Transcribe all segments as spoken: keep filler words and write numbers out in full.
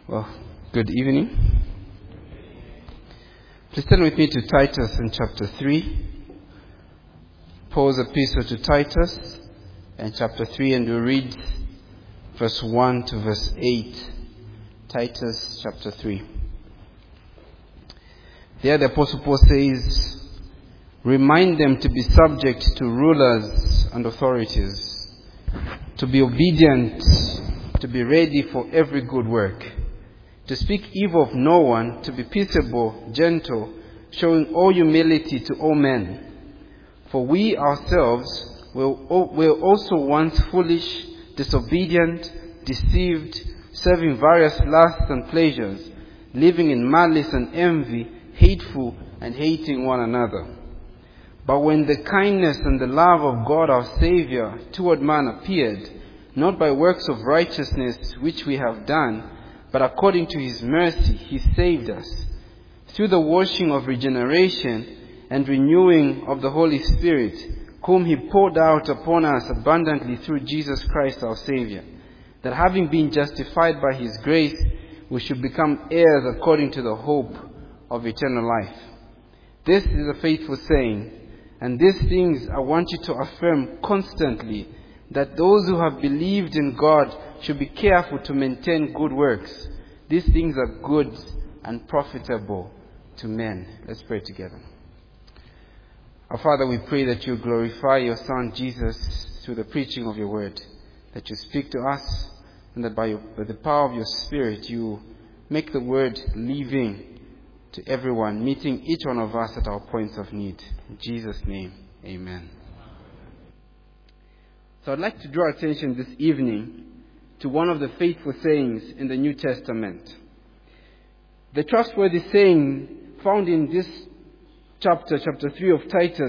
Well, good evening. Please turn with me to Titus in chapter three. Paul's epistle to Titus and chapter three, and we'll read verse one to verse eight. Titus chapter three. There the Apostle Paul says, "Remind them to be subject to rulers and authorities, to be obedient, to be ready for every good work, to speak evil of no one, to be peaceable, gentle, showing all humility to all men. For we ourselves were also once foolish, disobedient, deceived, serving various lusts and pleasures, living in malice and envy, hateful and hating one another. But when the kindness and the love of God our Savior toward man appeared, not by works of righteousness which we have done, but according to his mercy he saved us, through the washing of regeneration and renewing of the Holy Spirit, whom he poured out upon us abundantly through Jesus Christ our Savior, that having been justified by his grace, we should become heirs according to the hope of eternal life. This is a faithful saying, and these things I want you to affirm constantly, that those who have believed in God should be careful to maintain good works. These things are good and profitable to men." Let's pray together. Our Father, we pray that you glorify your Son Jesus through the preaching of your word, that you speak to us, and that by, your, by the power of your Spirit you make the word living to everyone, meeting each one of us at our points of need. In Jesus' name, amen. So I'd like to draw attention this evening to one of the faithful sayings in the New Testament. The trustworthy saying found in this chapter, chapter three of Titus,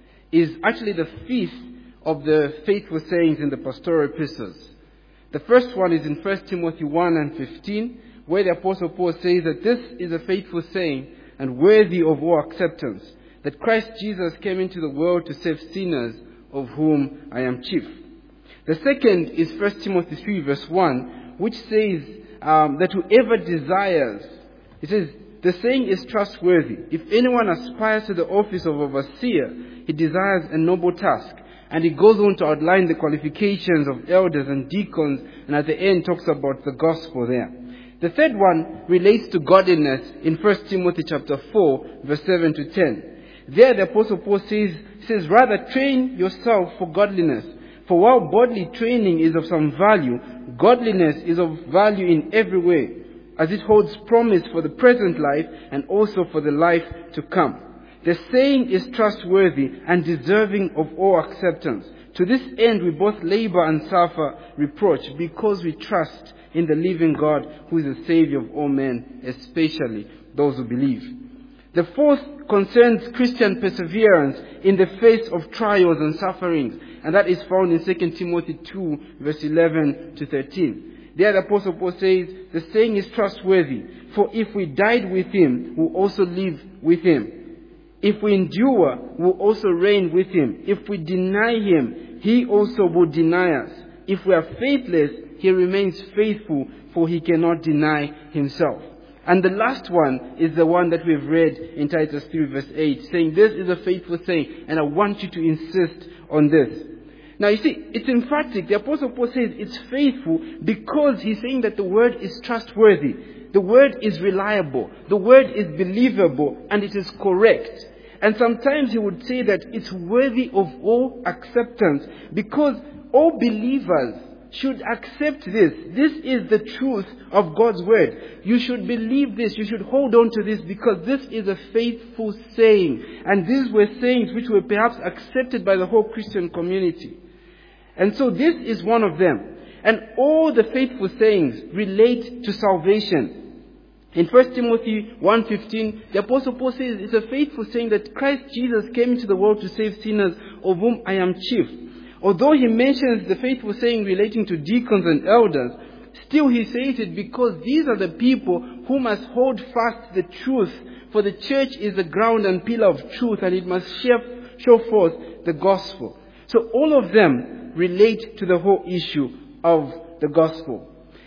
is actually the fifth of the faithful sayings in the pastoral epistles. The first one is in First Timothy one and fifteen, where the Apostle Paul says that this is a faithful saying and worthy of all acceptance, that Christ Jesus came into the world to save sinners, of whom I am chief. The second is First Timothy three verse one, which says um, that whoever desires, it says, the saying is trustworthy. If anyone aspires to the office of overseer, he desires a noble task. And he goes on to outline the qualifications of elders and deacons, and at the end talks about the gospel there. The third one relates to godliness in First Timothy chapter four, verse seven to ten. There the Apostle Paul says, says, "Rather train yourself for godliness. For while bodily training is of some value, godliness is of value in every way, as it holds promise for the present life and also for the life to come. The saying is trustworthy and deserving of all acceptance. To this end we both labor and suffer reproach, because we trust in the living God, who is the Savior of all men, especially those who believe." The fourth concerns Christian perseverance in the face of trials and sufferings, and that is found in Second Timothy two, verse eleven to thirteen. There the Apostle Paul says, "The saying is trustworthy, for if we died with him, we'll also live with him. If we endure, we'll also reign with him. If we deny him, he also will deny us. If we are faithless, he remains faithful, for he cannot deny himself." And the last one is the one that we've read in Titus three verse eight, saying this is a faithful saying, and I want you to insist on this. Now you see, it's emphatic. The Apostle Paul says it's faithful because he's saying that the word is trustworthy. The word is reliable. The word is believable, and it is correct. And sometimes he would say that it's worthy of all acceptance, because all believers should accept this. This is the truth of God's word. You should believe this. You should hold on to this, because this is a faithful saying. And these were sayings which were perhaps accepted by the whole Christian community. And so this is one of them. And all the faithful sayings relate to salvation. In First Timothy one fifteen, the Apostle Paul says it's a faithful saying that Christ Jesus came into the world to save sinners, of whom I am chief. Although he mentions the faithful saying relating to deacons and elders, still he says it because these are the people who must hold fast the truth, for the church is the ground and pillar of truth, and it must show forth the gospel. So all of them relate to the whole issue of the gospel.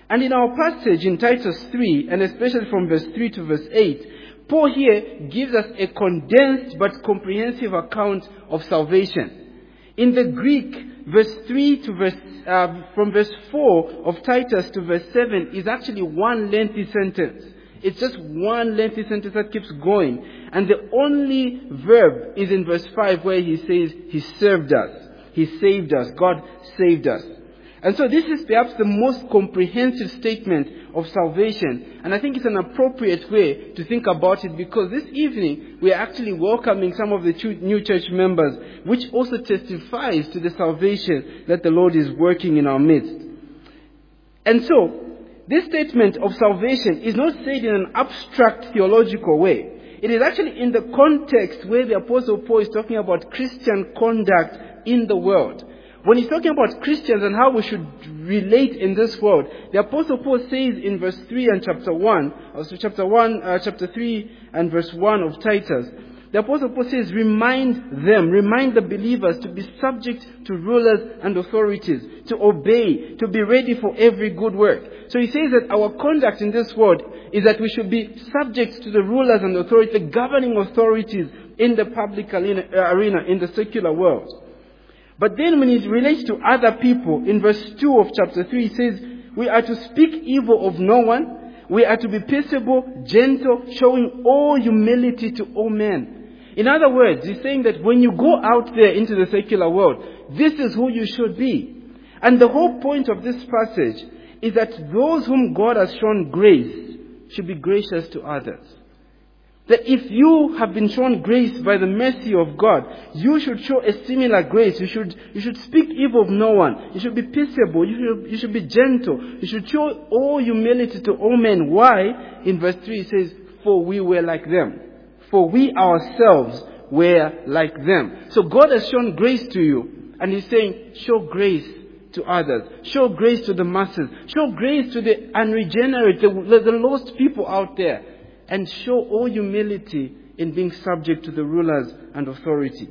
And in our passage in Titus three, and especially from verse three to verse eight, Paul here gives us a condensed but comprehensive account of salvation. In the Greek, verse three to verse, uh, from verse four of Titus to verse seven is actually one lengthy sentence. It's just one lengthy sentence that keeps going. And the only verb is in verse five where he says, He served us. He saved us. God saved us. And so this is perhaps the most comprehensive statement of salvation. And I think it's an appropriate way to think about it, because this evening we are actually welcoming some of the new church members, which also testifies to the salvation that the Lord is working in our midst. And so, this statement of salvation is not said in an abstract theological way. It is actually in the context where the Apostle Paul is talking about Christian conduct in the world. When he's talking about Christians and how we should relate in this world, the Apostle Paul says in verse three and chapter one, also chapter one, uh, chapter three and verse one of Titus, the Apostle Paul says, remind them, remind the believers to be subject to rulers and authorities, to obey, to be ready for every good work. So he says that our conduct in this world is that we should be subject to the rulers and authorities, the governing authorities in the public arena, in the secular world. But then when it relates to other people, in verse two of chapter three, he says, we are to speak evil of no one. We are to be peaceable, gentle, showing all humility to all men. In other words, he's saying that when you go out there into the secular world, this is who you should be. And the whole point of this passage is that those whom God has shown grace should be gracious to others. That if you have been shown grace by the mercy of God, you should show a similar grace. You should, you should speak evil of no one. You should be peaceable. You should, you should be gentle. You should show all humility to all men. Why? In verse three it says, for we were like them. For we ourselves were like them. So God has shown grace to you. And He's saying, show grace to others. Show grace to the masses. Show grace to the unregenerate, the, the lost people out there. And show all humility in being subject to the rulers and authority.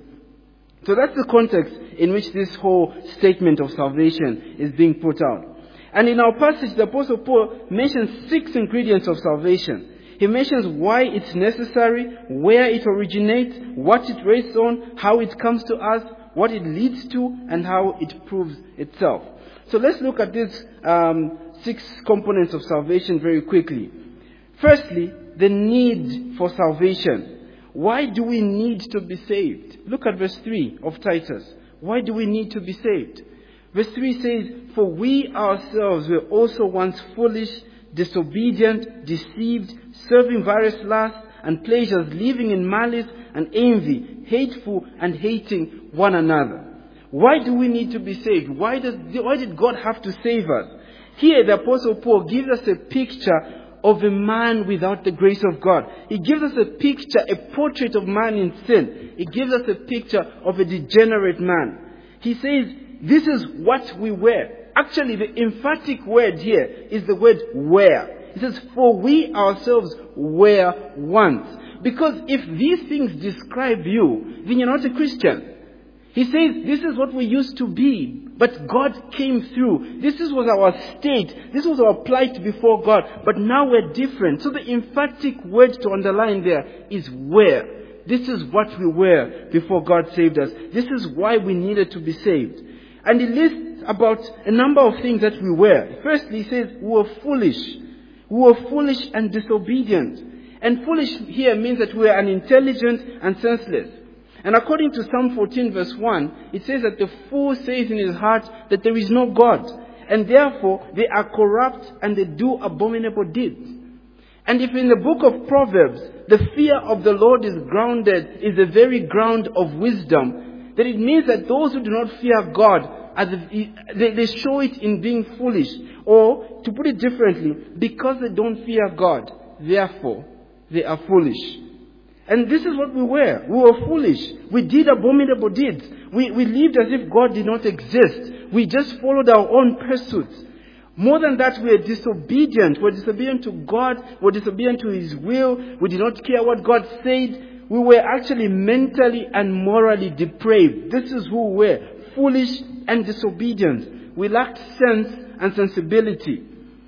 So that's the context in which this whole statement of salvation is being put out. And in our passage, the Apostle Paul mentions six ingredients of salvation. He mentions why it's necessary, where it originates, what it rests on, how it comes to us, what it leads to, and how it proves itself. So let's look at these um, six components of salvation very quickly. Firstly, the need for salvation. Why do we need to be saved? Look at verse three of Titus. Why do we need to be saved? Verse three says, for we ourselves were also once foolish, disobedient, deceived, serving various lusts and pleasures, living in malice and envy, hateful and hating one another. Why do we need to be saved? Why does, why did God have to save us? Here the Apostle Paul gives us a picture of a man without the grace of God. He gives us a picture, a portrait of man in sin. He gives us a picture of a degenerate man. He says, this is what we were. Actually, the emphatic word here is the word were. He says, for we ourselves were once. Because if these things describe you, then you're not a Christian. He says, this is what we used to be. But God came through. This was our state. This was our plight before God. But now we're different. So the emphatic word to underline there is where. This is what we were before God saved us. This is why we needed to be saved. And he lists about a number of things that we were. Firstly, he says we were foolish. We were foolish and disobedient. And foolish here means that we are unintelligent and senseless. And according to Psalm fourteen verse one, it says that the fool says in his heart that there is no God. And therefore, they are corrupt and they do abominable deeds. And if in the book of Proverbs, the fear of the Lord is grounded, is the very ground of wisdom, then it means that those who do not fear God, are the, they, they show it in being foolish. Or, to put it differently, because they don't fear God, therefore, they are foolish. And this is what we were. We were foolish. We did abominable deeds. We, we lived as if God did not exist. We just followed our own pursuits. More than that, we were disobedient. We were disobedient to God. We were disobedient to His will. We did not care what God said. We were actually mentally and morally depraved. This is who we were. Foolish and disobedient. We lacked sense and sensibility.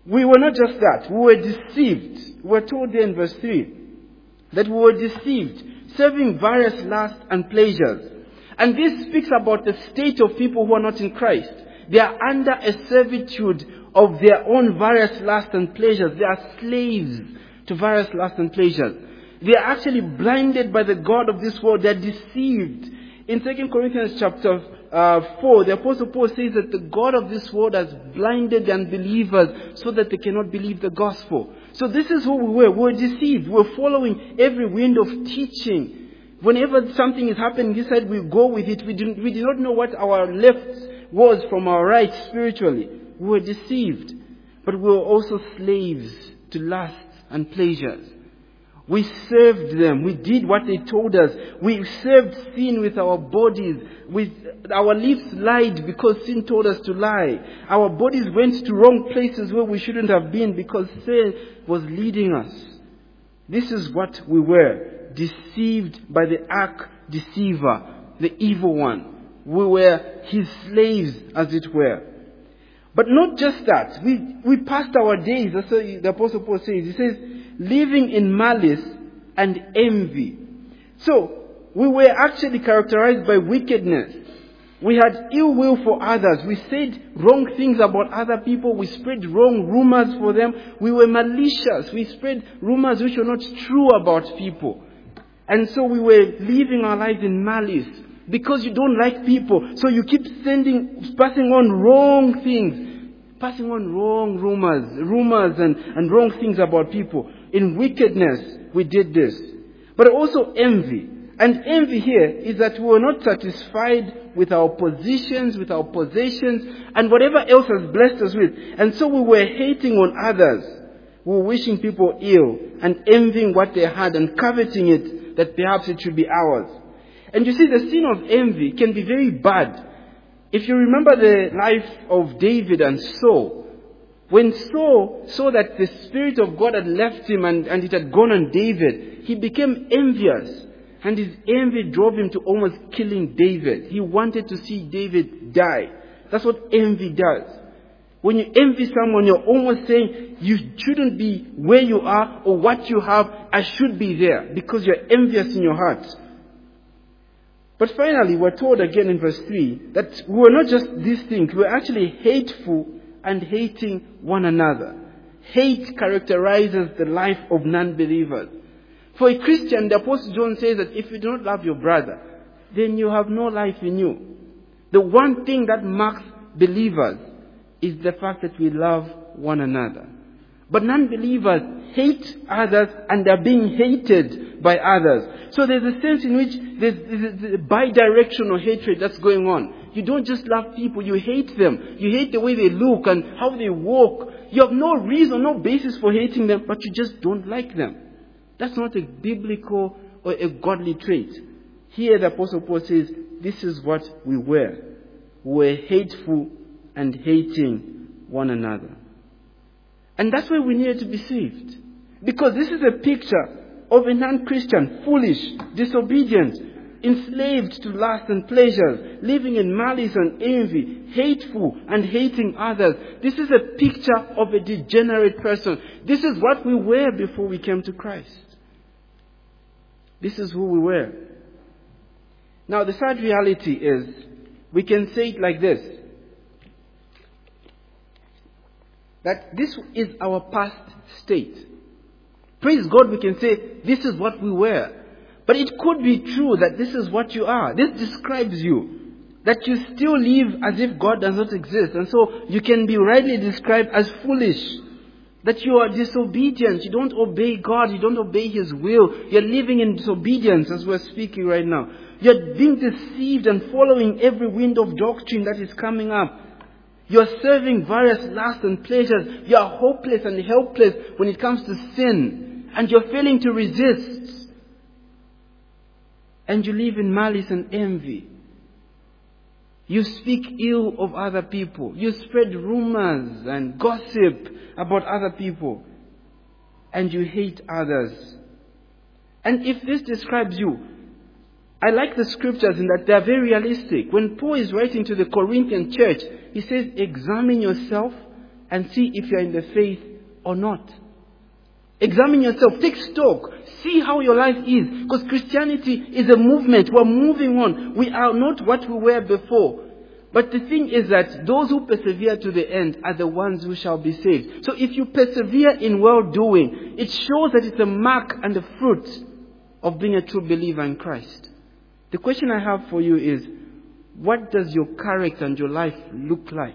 We were not just that, we were deceived. We were told there in verse three that we were deceived, serving various lusts and pleasures. And this speaks about the state of people who are not in Christ. They are under a servitude of their own various lusts and pleasures. They are slaves to various lusts and pleasures. They are actually blinded by the God of this world. They are deceived. In Second Corinthians chapter uh, four, the Apostle Paul says that the God of this world has blinded the unbelievers so that they cannot believe the gospel. So this is who we were. We were deceived. We were following every wind of teaching. Whenever something is happening, he said we go with it. We did, we did not know what our left was from our right spiritually. We were deceived. But we were also slaves to lusts and pleasures. We served them. We did what they told us. We served sin with our bodies. With our lips lied because sin told us to lie. Our bodies went to wrong places where we shouldn't have been because sin was leading us. This is what we were. Deceived by the arch deceiver, the evil one. We were his slaves, as it were. But not just that. We, we passed our days, that's what the Apostle Paul says. He says, living in malice and envy. So, we were actually characterized by wickedness. We had ill will for others. We said wrong things about other people. We spread wrong rumors for them. We were malicious. We spread rumors which were not true about people. And so we were living our lives in malice. Because you don't like people, so you keep sending, passing on wrong things. Passing on wrong rumors, rumors and, and wrong things about people. In wickedness, we did this. But also envy. And envy here is that we were not satisfied with our positions, with our possessions, and whatever else has blessed us with. And so we were hating on others. We were wishing people ill and envying what they had and coveting it, that perhaps it should be ours. And you see, the sin of envy can be very bad. If you remember the life of David and Saul, when Saul saw that the Spirit of God had left him and, and it had gone on David, he became envious. And his envy drove him to almost killing David. He wanted to see David die. That's what envy does. When you envy someone, you're almost saying, you shouldn't be where you are or what you have. I should be there, because you're envious in your heart. But finally, we're told again in verse three that we were not just these things, we were actually hateful and hating one another. Hate characterizes the life of non-believers. For a Christian, the Apostle John says that if you do not love your brother, then you have no life in you. The one thing that marks believers is the fact that we love one another. But non-believers hate others and are being hated by others. So there's a sense in which there's, there's a bi-directional hatred that's going on. You don't just love people, you hate them. You hate the way they look and how they walk. You have no reason, no basis for hating them, but you just don't like them. That's not a biblical or a godly trait. Here the Apostle Paul says, this is what we were. We were hateful and hating one another. And that's why we needed to be saved. Because this is a picture of a non-Christian, foolish, disobedient, enslaved to lust and pleasures, living in malice and envy, hateful and hating others. This is a picture of a degenerate person. This is what we were before we came to Christ. This is who we were. Now the sad reality is, we can say it like this, that this is our past state. Praise God, we can say, this is what we were. But it could be true that this is what you are. This describes you. That you still live as if God does not exist. And so you can be rightly described as foolish. That you are disobedient. You don't obey God. You don't obey His will. You're living in disobedience as we're speaking right now. You're being deceived and following every wind of doctrine that is coming up. You're serving various lusts and pleasures. You are hopeless and helpless when it comes to sin. And you're failing to resist. And you live in malice and envy. You speak ill of other people. You spread rumors and gossip about other people. And you hate others. And if this describes you, I like the scriptures in that they are very realistic. When Paul is writing to the Corinthian church, he says, examine yourself and see if you're in the faith or not. Examine yourself. Take stock. See how your life is. Because Christianity is a movement. We're moving on. We are not what we were before. But the thing is that those who persevere to the end are the ones who shall be saved. So if you persevere in well-doing, it shows that it's a mark and a fruit of being a true believer in Christ. The question I have for you is, what does your character and your life look like?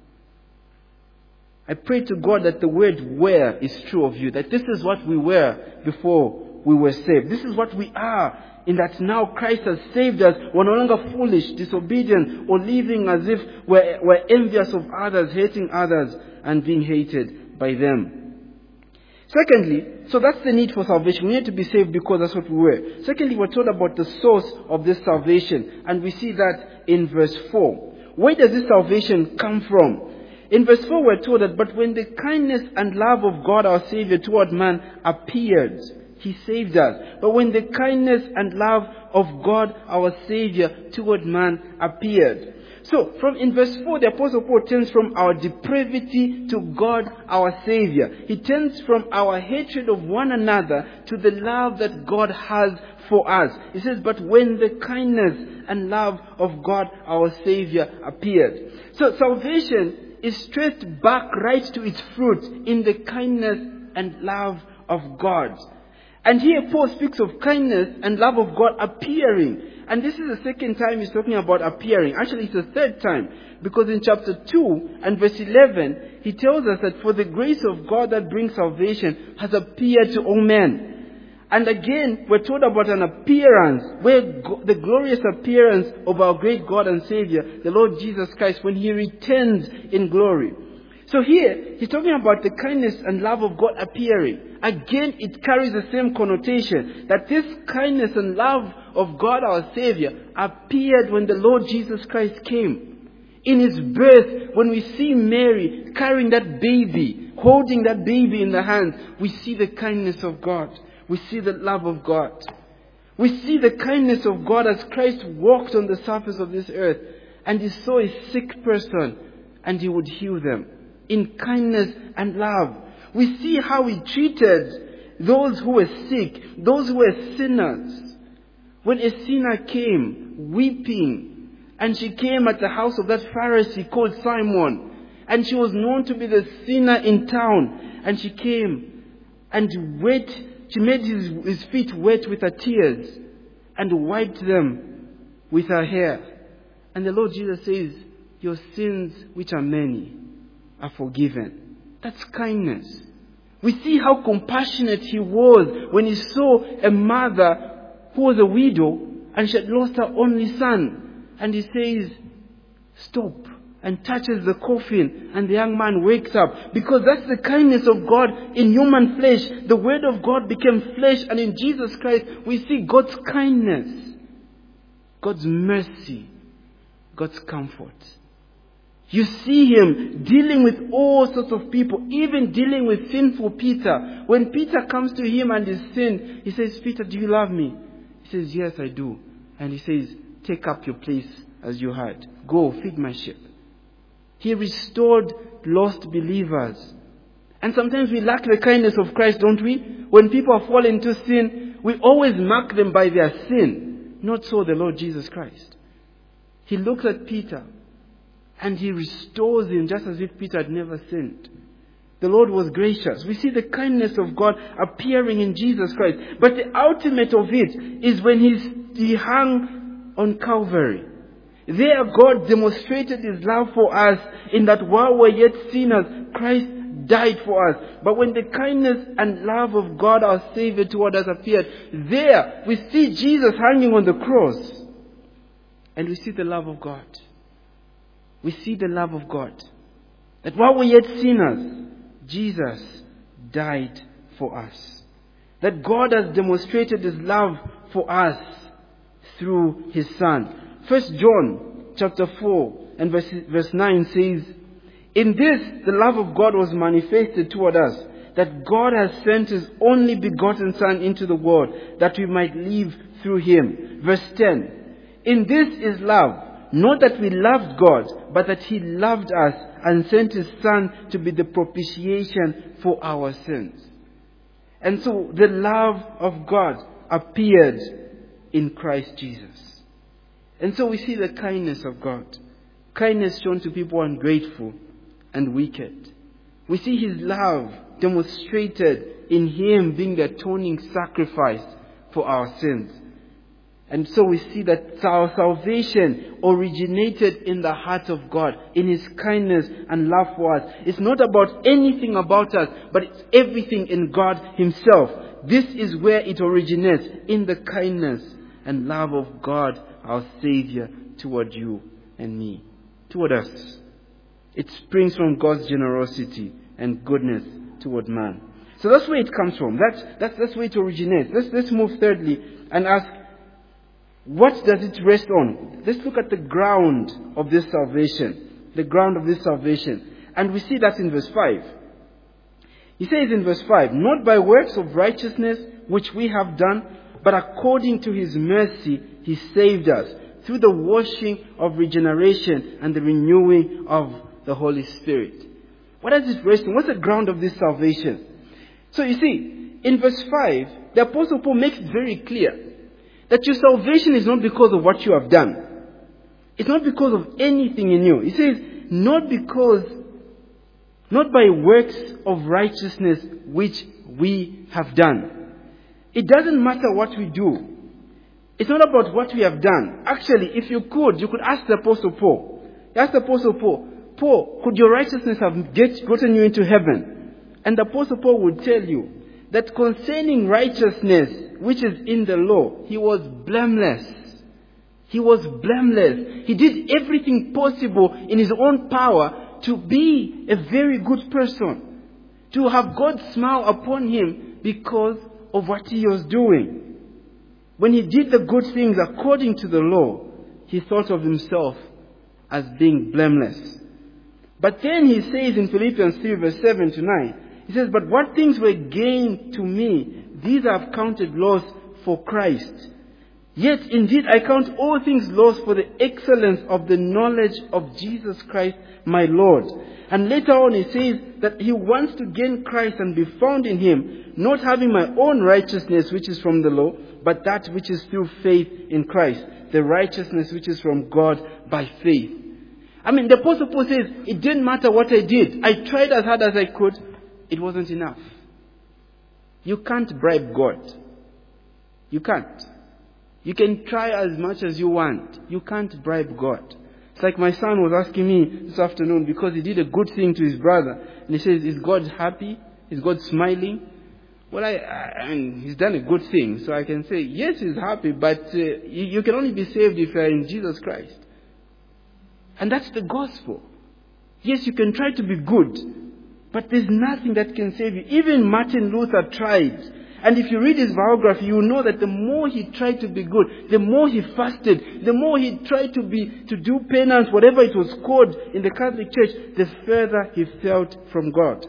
I pray to God that the word were is true of you, that this is what we were before we were saved. This is what we are, in that now Christ has saved us. We're no longer foolish, disobedient, or living as if we're, we're envious of others, hating others, and being hated by them. Secondly, so that's the need for salvation. We need to be saved because that's what we were. Secondly, we're told about the source of this salvation, and we see that in verse four. Where does this salvation come from? In verse four, we're told that, but when the kindness and love of God our Savior toward man appeared, He saved us. But when the kindness and love of God our Savior toward man appeared. So, from in verse four, the Apostle Paul turns from our depravity to God our Savior. He turns from our hatred of one another to the love that God has for us. He says, but when the kindness and love of God our Savior appeared. So, salvation is traced back right to its fruit in the kindness and love of God. And here Paul speaks of kindness and love of God appearing. And this is the second time he's talking about appearing. Actually, it's the third time. Because in chapter two and verse eleven, he tells us that for the grace of God that brings salvation has appeared to all men. And again, we're told about an appearance, where go- the glorious appearance of our great God and Savior, the Lord Jesus Christ, when He returns in glory. So here, he's talking about the kindness and love of God appearing. Again, it carries the same connotation, that this kindness and love of God our Savior appeared when the Lord Jesus Christ came. In His birth, when we see Mary carrying that baby, holding that baby in the hands, we see the kindness of God. We see the love of God. We see the kindness of God as Christ walked on the surface of this earth and He saw a sick person and He would heal them in kindness and love. We see how He treated those who were sick, those who were sinners. When a sinner came weeping, and she came at the house of that Pharisee called Simon, and she was known to be the sinner in town, and she came and wet, she made his, his feet wet with her tears and wiped them with her hair. And the Lord Jesus says, your sins, which are many, are forgiven. That's kindness. We see how compassionate He was when He saw a mother who was a widow and she had lost her only son. And He says, stop, and touches the coffin, and the young man wakes up. Because that's the kindness of God in human flesh. The Word of God became flesh, and in Jesus Christ we see God's kindness, God's mercy, God's comfort. You see Him dealing with all sorts of people, even dealing with sinful Peter. When Peter comes to Him and is sinned, He says, Peter, do you love me? He says, yes, I do. And He says, take up your place as you had. Go, feed my sheep. He restored lost believers. And sometimes we lack the kindness of Christ, don't we? When people fall into sin, we always mark them by their sin. Not so the Lord Jesus Christ. He looks at Peter and He restores him just as if Peter had never sinned. The Lord was gracious. We see the kindness of God appearing in Jesus Christ. But the ultimate of it is when he's, He hung on Calvary. There God demonstrated His love for us in that while we're yet sinners, Christ died for us. But when the kindness and love of God our Savior toward us appeared, there we see Jesus hanging on the cross. And we see the love of God. We see the love of God. That while we're yet sinners, Jesus died for us. That God has demonstrated His love for us through His Son. First John chapter four and verse, verse nine says, in this the love of God was manifested toward us, that God has sent His only begotten Son into the world, that we might live through Him. Verse ten, in this is love, not that we loved God, but that He loved us and sent His Son to be the propitiation for our sins. And so the love of God appeared in Christ Jesus. And so we see the kindness of God. Kindness shown to people ungrateful and wicked. We see His love demonstrated in Him being the atoning sacrifice for our sins. And so we see that our salvation originated in the heart of God, in His kindness and love for us. It's not about anything about us, but it's everything in God Himself. This is where it originates, in the kindness and love of God, our Savior, toward you and me, toward us. It springs from God's generosity and goodness toward man. So that's where it comes from. That's, that's, that's where it originates. Let's, let's move thirdly and ask, what does it rest on? Let's look at the ground of this salvation. The ground of this salvation. And we see that in verse five. He says in verse five, not by works of righteousness which we have done, but according to His mercy He saved us through the washing of regeneration and the renewing of the Holy Spirit. What does it rest on? What's the ground of this salvation? So you see, in verse five, the Apostle Paul makes it very clear that your salvation is not because of what you have done. It's not because of anything in you. He says, not because, not by works of righteousness which we have done. It doesn't matter what we do. It's not about what we have done. Actually, if you could, you could ask the Apostle Paul. Ask the Apostle Paul, Paul, could your righteousness have get, gotten you into heaven? And the Apostle Paul would tell you that concerning righteousness, which is in the law, he was blameless. He was blameless. He did everything possible in his own power to be a very good person, to have God smile upon him because of what he was doing. When he did the good things according to the law, he thought of himself as being blameless. But then he says in Philippians three verse seven to nine, he says, but what things were gained to me, these I have counted loss for Christ. Yet indeed I count all things lost for the excellence of the knowledge of Jesus Christ my Lord. And later on he says that he wants to gain Christ and be found in Him, not having my own righteousness which is from the law, but that which is through faith in Christ, the righteousness which is from God by faith. I mean, the Apostle Paul says, it didn't matter what I did. I tried as hard as I could. It wasn't enough. You can't bribe God. You can't. You can try as much as you want. You can't bribe God. It's like my son was asking me this afternoon because he did a good thing to his brother. And he says, is God happy? Is God smiling? Well, I, I mean, he's done a good thing. So I can say, yes, he's happy, but uh, you, you can only be saved if you're in Jesus Christ. And that's the gospel. Yes, you can try to be good, but there's nothing that can save you. Even Martin Luther tried. And if you read his biography, you know that the more he tried to be good, the more he fasted, the more he tried to be to do penance, whatever it was called in the Catholic Church, the further he felt from God.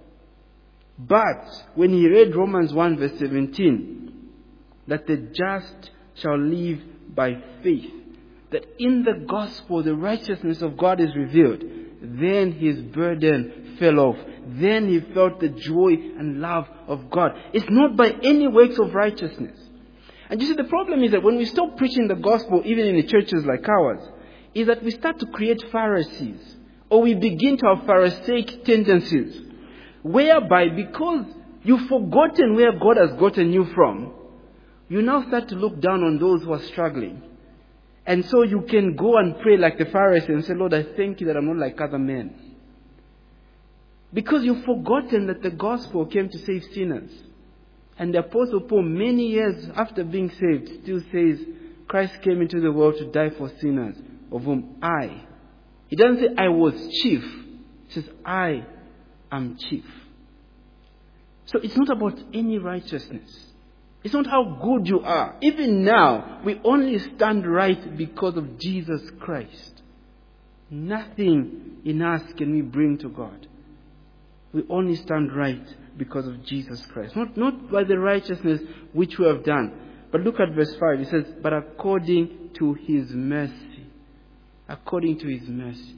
But when he read Romans one verse seventeen, that the just shall live by faith, that in the gospel the righteousness of God is revealed, then his burden fell off. Then he felt the joy and love of God. It's not by any works of righteousness. And you see, the problem is that when we stop preaching the gospel, even in the churches like ours, is that we start to create Pharisees, or we begin to have Pharisaic tendencies, whereby because you've forgotten where God has gotten you from, you now start to look down on those who are struggling. And so you can go and pray like the Pharisee and say, Lord, I thank you that I'm not like other men. Because you've forgotten that the gospel came to save sinners. And the Apostle Paul, many years after being saved, still says, Christ came into the world to die for sinners, of whom I. He doesn't say, I was chief. He says, I am chief. So it's not about any righteousness. It's not how good you are. Even now, we only stand right because of Jesus Christ. Nothing in us can we bring to God. We only stand right because of Jesus Christ. Not, not by the righteousness which we have done. But look at verse five. It says, but according to His mercy. according to His mercy.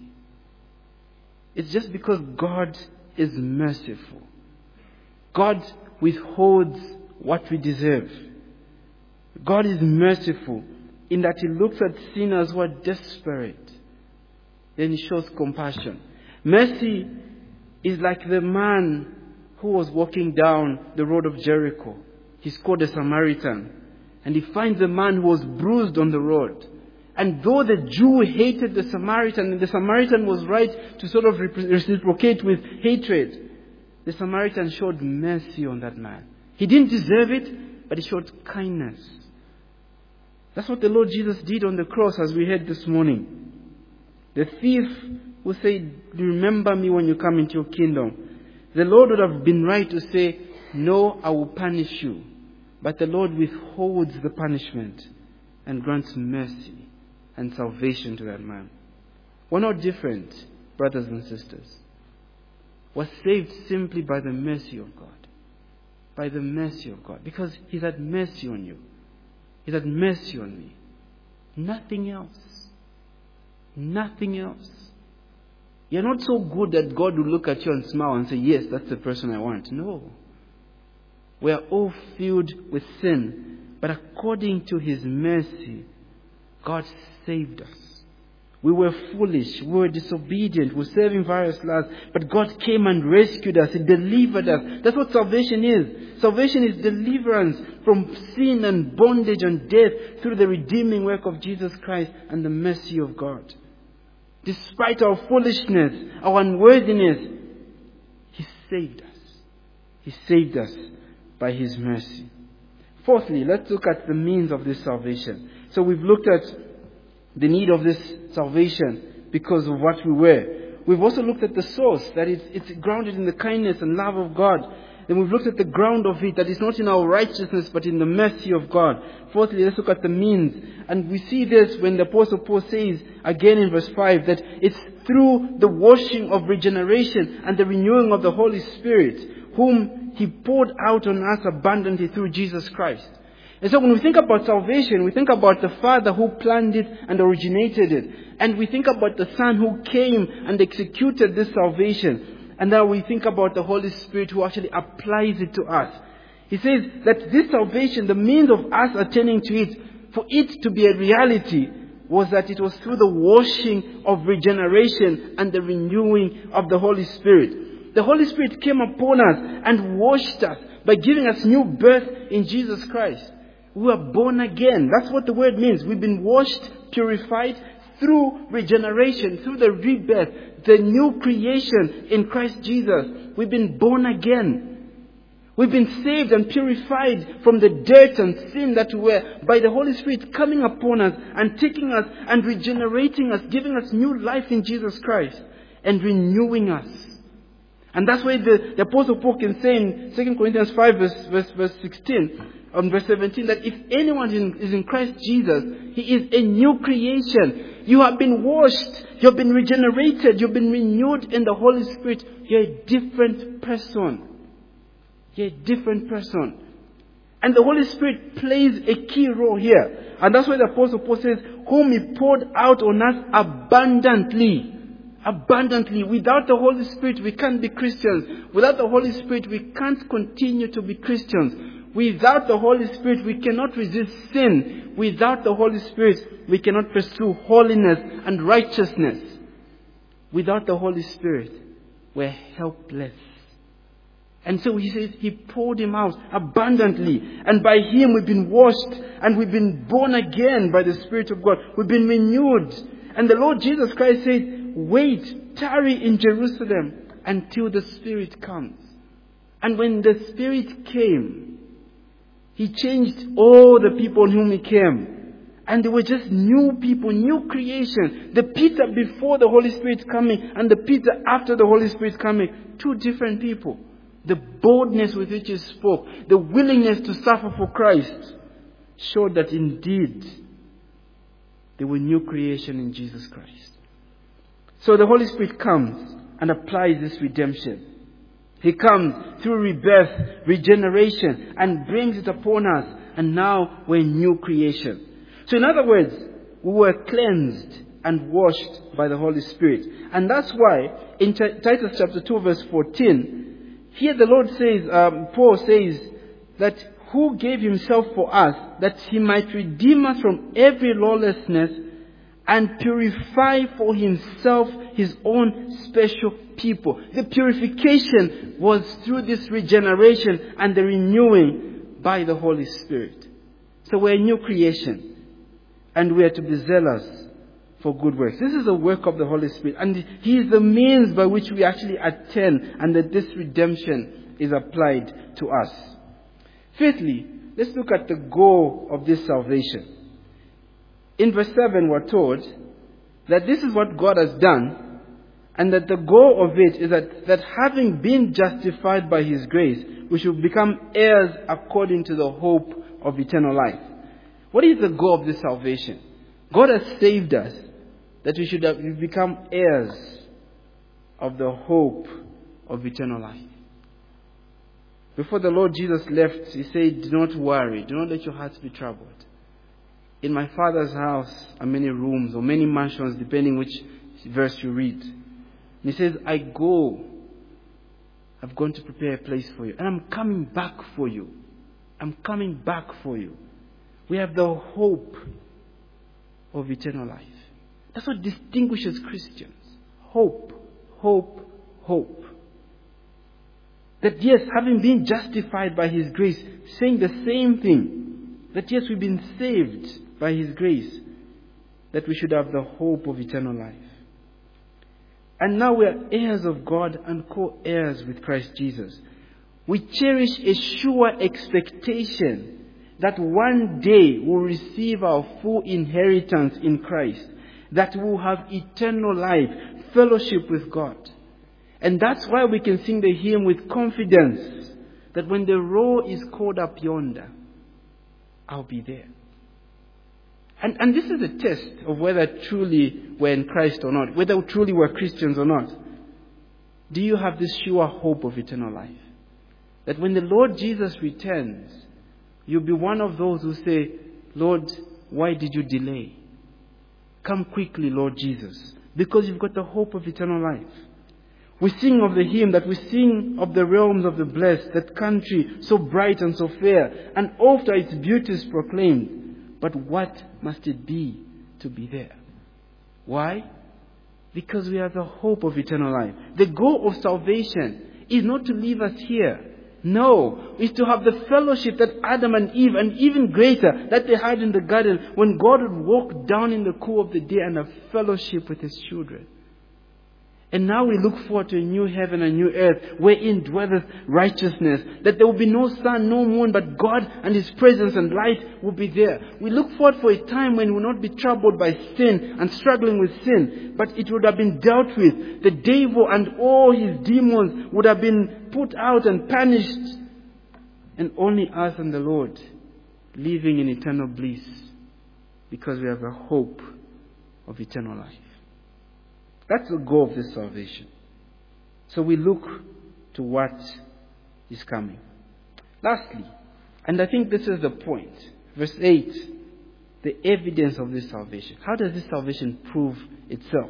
It's just because God is merciful. God withholds what we deserve. God is merciful in that He looks at sinners who are desperate. Then He shows compassion. Mercy is like the man who was walking down the road of Jericho. He's called a Samaritan. And he finds a man who was bruised on the road. And though the Jew hated the Samaritan, and the Samaritan was right to sort of reciprocate with hatred, the Samaritan showed mercy on that man. He didn't deserve it, but he showed kindness. That's what the Lord Jesus did on the cross, as we heard this morning. The thief who said, remember me when you come into your kingdom. The Lord would have been right to say, no, I will punish you. But the Lord withholds the punishment and grants mercy and salvation to that man. We're not different, brothers and sisters. We're saved simply by the mercy of God. By the mercy of God. Because He's had mercy on you. He's had mercy on me. Nothing else. Nothing else. You're not so good that God will look at you and smile and say, yes, that's the person I want. No. We are all filled with sin. But according to His mercy, God saved us. We were foolish. We were disobedient. We were serving various laws. But God came and rescued us. He delivered us. That's what salvation is. Salvation is deliverance from sin and bondage and death through the redeeming work of Jesus Christ and the mercy of God. Despite our foolishness, our unworthiness, He saved us. He saved us by His mercy. Fourthly, let's look at the means of this salvation. So we've looked at the need of this salvation because of what we were. We've also looked at the source, that it's, it's grounded in the kindness and love of God. Then we've looked at the ground of it, that it's not in our righteousness but in the mercy of God. Fourthly, let's look at the means. And we see this when the Apostle Paul says, again in verse five, that it's through the washing of regeneration and the renewing of the Holy Spirit, whom He poured out on us abundantly through Jesus Christ. And so when we think about salvation, we think about the Father who planned it and originated it. And we think about the Son who came and executed this salvation. And now we think about the Holy Spirit who actually applies it to us. He says that this salvation, the means of us attaining to it, for it to be a reality, was that it was through the washing of regeneration and the renewing of the Holy Spirit. The Holy Spirit came upon us and washed us by giving us new birth in Jesus Christ. We are born again. That's what the word means. We've been washed, purified through regeneration, through the rebirth, the new creation in Christ Jesus. We've been born again. We've been saved and purified from the dirt and sin that we were by the Holy Spirit coming upon us and taking us and regenerating us, giving us new life in Jesus Christ and renewing us. And that's why the, the Apostle Paul can say in Second Corinthians five verse, verse, verse sixteen, on verse seventeen, that if anyone is in, is in Christ Jesus, he is a new creation. You have been washed, you have been regenerated, you've been renewed in the Holy Spirit. You're a different person. You're a different person. And the Holy Spirit plays a key role here. And that's why the Apostle Paul says, whom He poured out on us abundantly. Abundantly. Without the Holy Spirit, we can't be Christians. Without the Holy Spirit, we can't continue to be Christians. Without the Holy Spirit, we cannot resist sin. Without the Holy Spirit, we cannot pursue holiness and righteousness. Without the Holy Spirit, we're helpless. And so He says He poured Him out abundantly. And by Him we've been washed and we've been born again by the Spirit of God. We've been renewed. And the Lord Jesus Christ said, wait, tarry in Jerusalem until the Spirit comes. And when the Spirit came, He changed all the people on whom He came. And they were just new people, new creation. The Peter before the Holy Spirit coming and the Peter after the Holy Spirit coming. Two different people. The boldness with which He spoke, the willingness to suffer for Christ, showed that indeed they were new creation in Jesus Christ. So the Holy Spirit comes and applies this redemption. He comes through rebirth, regeneration, and brings it upon us. And now we're a new creation. So in other words, we were cleansed and washed by the Holy Spirit. And that's why in Titus chapter two verse fourteen, here the Lord says, um, Paul says that who gave himself for us that he might redeem us from every lawlessness and purify for himself his own special people. The purification was through this regeneration and the renewing by the Holy Spirit. So we're a new creation and we are to be zealous for good works. This is the work of the Holy Spirit, and He is the means by which we actually attain and that this redemption is applied to us. Fifthly, let's look at the goal of this salvation. In verse seven we're told that this is what God has done, and that the goal of it is that, that having been justified by His grace, we should become heirs according to the hope of eternal life. What is the goal of this salvation? God has saved us that we should have become heirs of the hope of eternal life. Before the Lord Jesus left, He said, do not worry, do not let your hearts be troubled. In my Father's house are many rooms or many mansions, depending which verse you read. And He says, I go, I've gone to prepare a place for you, and I'm coming back for you. I'm coming back for you. We have the hope of eternal life. That's what distinguishes Christians. Hope, hope, hope. That yes, having been justified by His grace, saying the same thing. That yes, we've been saved by His grace. That we should have the hope of eternal life. And now we are heirs of God and co-heirs with Christ Jesus. We cherish a sure expectation that one day we'll receive our full inheritance in Christ. That we'll have eternal life, fellowship with God. And that's why we can sing the hymn with confidence that when the roll is called up yonder, I'll be there. And, and this is a test of whether truly we're in Christ or not, whether truly we're Christians or not. Do you have this sure hope of eternal life? That when the Lord Jesus returns, you'll be one of those who say, Lord, why did you delay? Come quickly, Lord Jesus, because you've got the hope of eternal life. We sing of the hymn that we sing of the realms of the blessed, that country so bright and so fair, and oft are its beauties proclaimed. But what must it be to be there? Why? Because we have the hope of eternal life. The goal of salvation is not to leave us here. No, it's to have the fellowship that Adam and Eve, and even greater, that they had in the garden when God would walk down in the cool of the day and have fellowship with His children. And now we look forward to a new heaven and new earth wherein dwelleth righteousness. That there will be no sun, no moon, but God and His presence and light will be there. We look forward for a time when we will not be troubled by sin and struggling with sin, but it would have been dealt with. The devil and all his demons would have been put out and punished. And only us and the Lord living in eternal bliss, because we have a hope of eternal life. That's the goal of this salvation. So we look to what is coming. Lastly, and I think this is the point, verse eight, the evidence of this salvation. How does this salvation prove itself?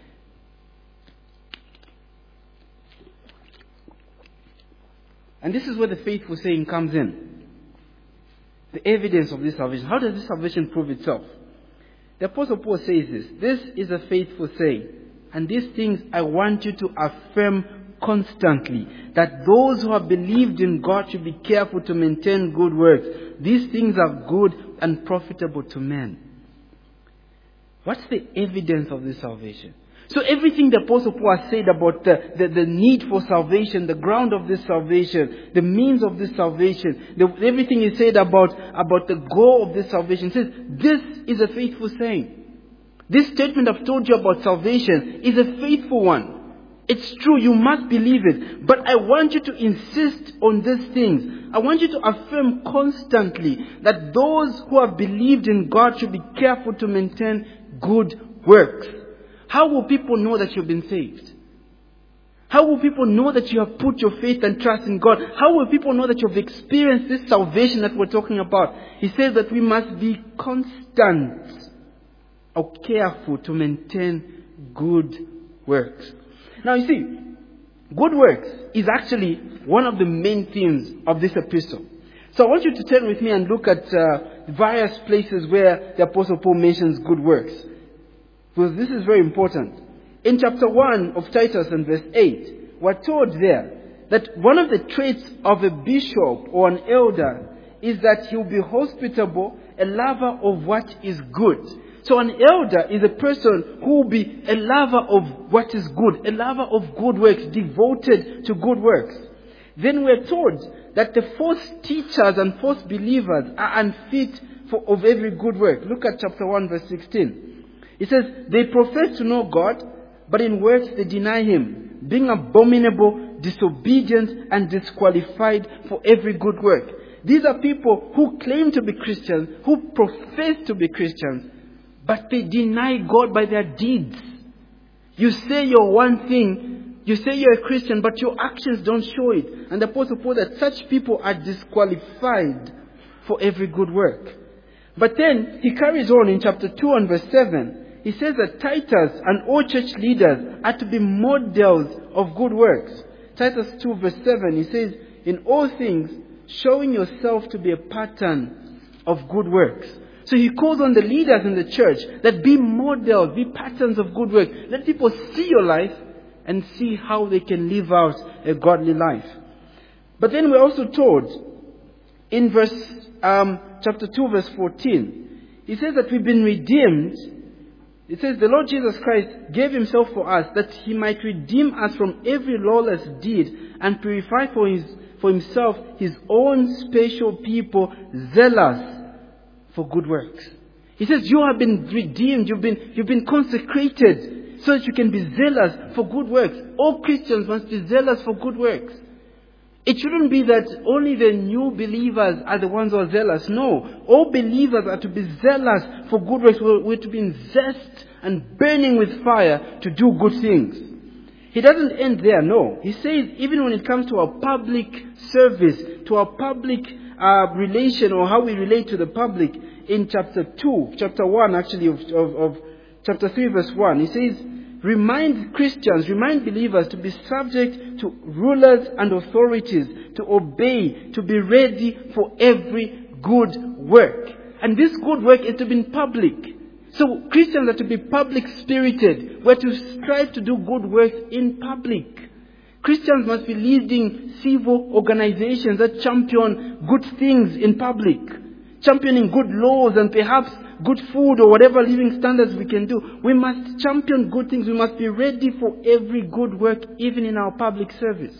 And this is where the faithful saying comes in. The evidence of this salvation. How does this salvation prove itself? The Apostle Paul says this. This is a faithful saying. And these things I want you to affirm constantly. That those who have believed in God should be careful to maintain good works. These things are good and profitable to men. What's the evidence of this salvation? So everything the Apostle Paul has said about the, the, the need for salvation, the ground of this salvation, the means of this salvation, the, everything he said about, about the goal of this salvation, says this is a faithful saying. This statement I've told you about salvation is a faithful one. It's true, you must believe it. But I want you to insist on these things. I want you to affirm constantly that those who have believed in God should be careful to maintain good works. How will people know that you've been saved? How will people know that you have put your faith and trust in God? How will people know that you have experienced this salvation that we're talking about? He says that we must be constant are careful to maintain good works. Now you see, good works is actually one of the main themes of this epistle. So I want you to turn with me and look at uh, various places where the Apostle Paul mentions good works. Because this is very important. In chapter one of Titus and verse eight, we're told there that one of the traits of a bishop or an elder is that he'll be hospitable, a lover of what is good. So an elder is a person who will be a lover of what is good, a lover of good works, devoted to good works. Then we're told that the false teachers and false believers are unfit for, of every good work. Look at chapter one verse sixteen. It says, they profess to know God, but in works they deny Him, being abominable, disobedient, and disqualified for every good work. These are people who claim to be Christians, who profess to be Christians, but they deny God by their deeds. You say you're one thing, you say you're a Christian, but your actions don't show it. And the Apostle Paul that such people are disqualified for every good work. But then he carries on in chapter two and verse seven. He says that Titus and all church leaders are to be models of good works. Titus two verse seven, he says, in all things, showing yourself to be a pattern of good works. So he calls on the leaders in the church that be models, be patterns of good work. Let people see your life and see how they can live out a godly life. But then we're also told in verse um, chapter two verse fourteen, he says that we've been redeemed. It says the Lord Jesus Christ gave Himself for us that He might redeem us from every lawless deed and purify for His for Himself His own special people, zealous for good works. He says you have been redeemed, you've been you've been consecrated, so that you can be zealous for good works. All Christians must be zealous for good works. It shouldn't be that only the new believers are the ones who are zealous. No, all believers are to be zealous for good works. We're to be in zest and burning with fire to do good things. He doesn't end there, no. He says even when it comes to our public service, to our public uh, relation or how we relate to the public, in chapter two, chapter one actually of, of, of chapter three verse one, he says, remind Christians, remind believers to be subject to rulers and authorities, to obey, to be ready for every good work. And this good work is to be in public. So Christians are to be public spirited. We're to strive to do good work in public. Christians must be leading civil organizations that champion good things in public, championing good laws and perhaps good food or whatever living standards we can do. We must champion good things. We must be ready for every good work, even in our public service.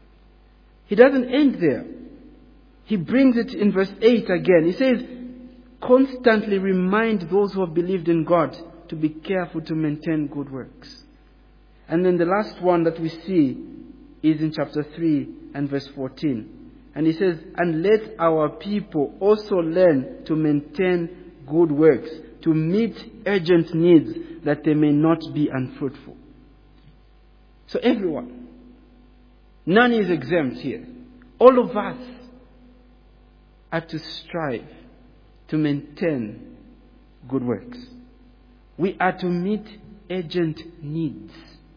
He doesn't end there. He brings it in verse eight again. He says, constantly remind those who have believed in God to be careful to maintain good works. And then the last one that we see is in chapter three and verse fourteen. And he says, and let our people also learn to maintain good works, to meet urgent needs, that they may not be unfruitful. So everyone, none is exempt here. All of us are to strive to maintain good works. We are to meet urgent needs.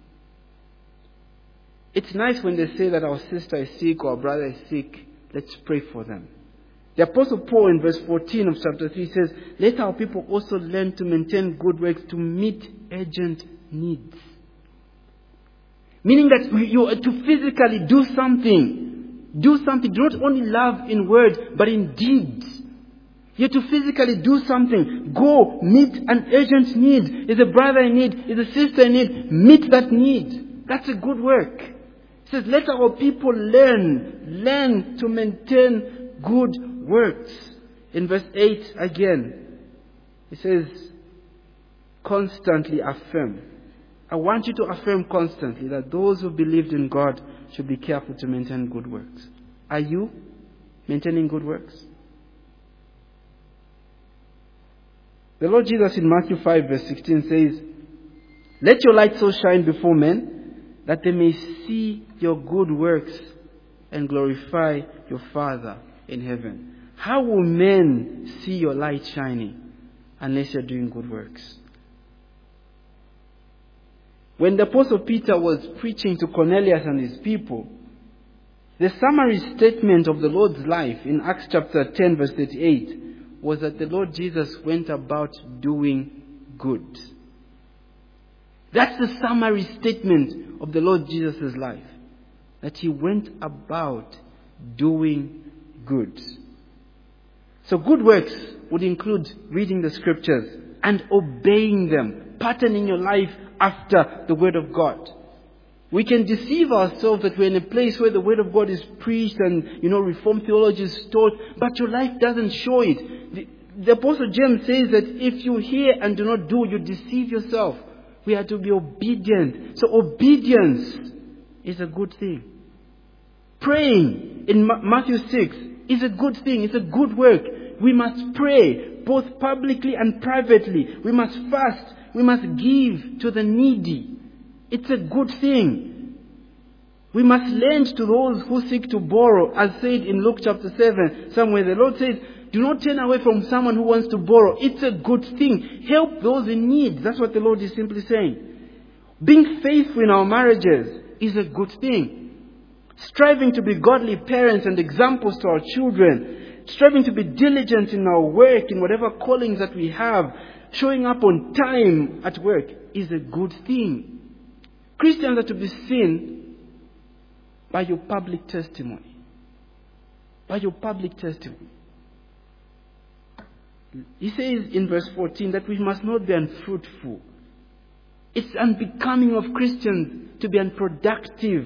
It's nice when they say that our sister is sick or our brother is sick. Let's pray for them. The Apostle Paul in verse fourteen of chapter three says, let our people also learn to maintain good works to meet urgent needs. Meaning that you are to physically do something. Do something. Do not only love in word, but in deeds. You have to physically do something. Go meet an urgent need. Is a brother in need? Is a sister in need? Meet that need. That's a good work. It says, let our people learn. Learn to maintain good works. In verse eight again, it says, constantly affirm. I want you to affirm constantly that those who believed in God should be careful to maintain good works. Are you maintaining good works? The Lord Jesus in Matthew five verse sixteen says, let your light so shine before men that they may see your good works and glorify your Father in heaven. How will men see your light shining unless you're doing good works? When the Apostle Peter was preaching to Cornelius and his people, the summary statement of the Lord's life in Acts chapter ten verse thirty-eight was that the Lord Jesus went about doing good. That's the summary statement of the Lord Jesus' life. That he went about doing good. So good works would include reading the scriptures and obeying them, patterning your life after the word of God. We can deceive ourselves that we're in a place where the word of God is preached and, you know, Reformed theology is taught, but your life doesn't show it. The, the Apostle James says that if you hear and do not do, you deceive yourself. We are to be obedient. So obedience is a good thing. Praying in Ma- Matthew six is a good thing. It's a good work. We must pray both publicly and privately. We must fast. We must give to the needy. It's a good thing. We must lend to those who seek to borrow, as said in Luke chapter seven, somewhere the Lord says, do not turn away from someone who wants to borrow. It's a good thing. Help those in need. That's what the Lord is simply saying. Being faithful in our marriages is a good thing. Striving to be godly parents and examples to our children. Striving to be diligent in our work, in whatever callings that we have. Showing up on time at work is a good thing. Christians are to be seen by your public testimony. By your public testimony. He says in verse fourteen that we must not be unfruitful. It's unbecoming of Christians to be unproductive.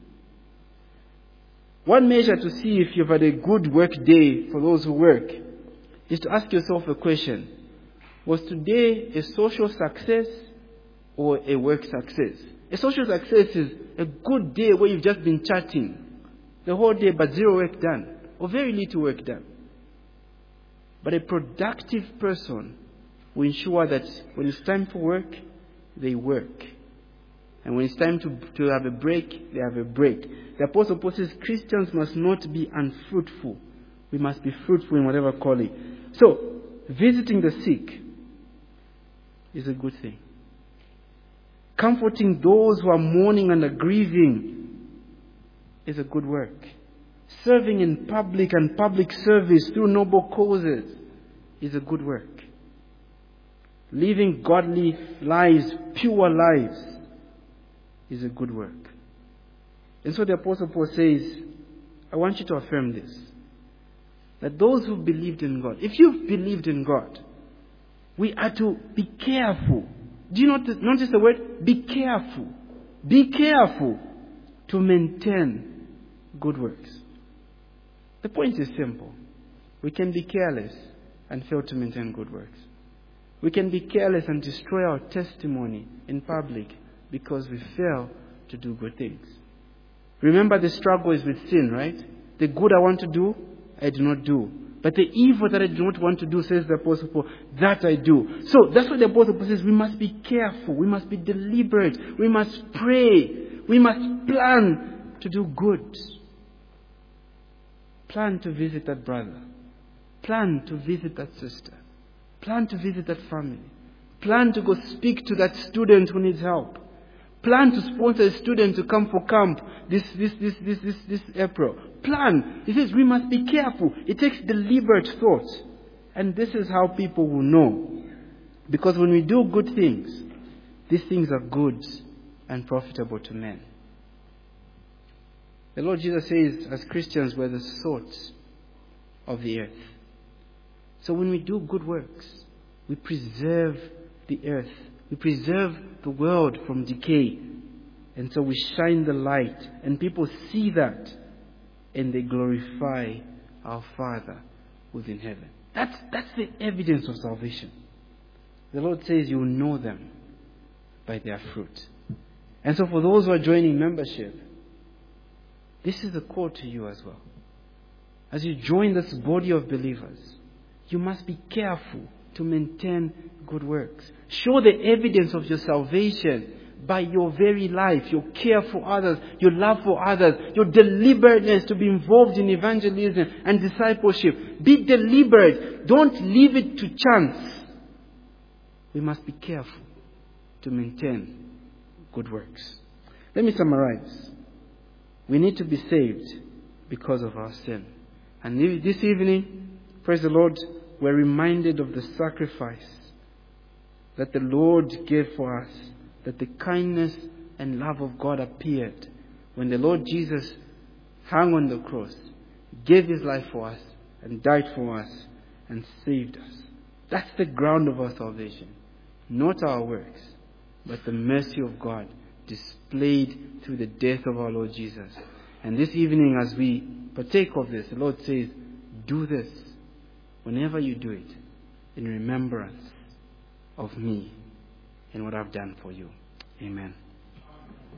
One measure to see if you've had a good work day for those who work is to ask yourself a question. Was today a social success or a work success? A social success is a good day where you've just been chatting the whole day but zero work done or very little work done. But a productive person will ensure that when it's time for work, they work. And when it's time to, to have a break, they have a break. The Apostle Paul says Christians must not be unfruitful. We must be fruitful in whatever calling. So, visiting the sick is a good thing. Comforting those who are mourning and are grieving is a good work. Serving in public and public service through noble causes is a good work. Living godly lives, pure lives, is a good work. And so the Apostle Paul says, I want you to affirm this. That those who believed in God, if you've believed in God, we are to be careful. Do you notice, notice the word? Be careful. Be careful to maintain good works. The point is simple. We can be careless and fail to maintain good works. We can be careless and destroy our testimony in public because we fail to do good things. Remember, the struggle is with sin, right? The good I want to do, I do not do. But the evil that I do not want to do, says the Apostle Paul, that I do. So that's what the Apostle Paul says. We must be careful. We must be deliberate. We must pray. We must plan to do good. Plan to visit that brother. Plan to visit that sister. Plan to visit that family. Plan to go speak to that student who needs help. Plan to sponsor a student to come for camp this this this this this, this April. Plan. He says we must be careful. It takes deliberate thought. And this is how people will know. Because when we do good things, these things are good and profitable to men. The Lord Jesus says, as Christians, we're the salt of the earth. So when we do good works, we preserve the earth. We preserve the world from decay. And so we shine the light. And people see that. And they glorify our Father who's in heaven. That's, that's the evidence of salvation. The Lord says you will know them by their fruit. And so for those who are joining membership, this is a call to you as well. As you join this body of believers, you must be careful to maintain good works. Show the evidence of your salvation by your very life, your care for others, your love for others, your deliberateness to be involved in evangelism and discipleship. Be deliberate. Don't leave it to chance. We must be careful to maintain good works. Let me summarize. We need to be saved because of our sin. And this evening, praise the Lord, we're reminded of the sacrifice that the Lord gave for us, that the kindness and love of God appeared when the Lord Jesus hung on the cross, gave his life for us, and died for us, and saved us. That's the ground of our salvation. Not our works, but the mercy of God displayed through the death of our Lord Jesus. And this evening, as we partake of this, the Lord says, do this whenever you do it in remembrance of me and what I've done for you. Amen.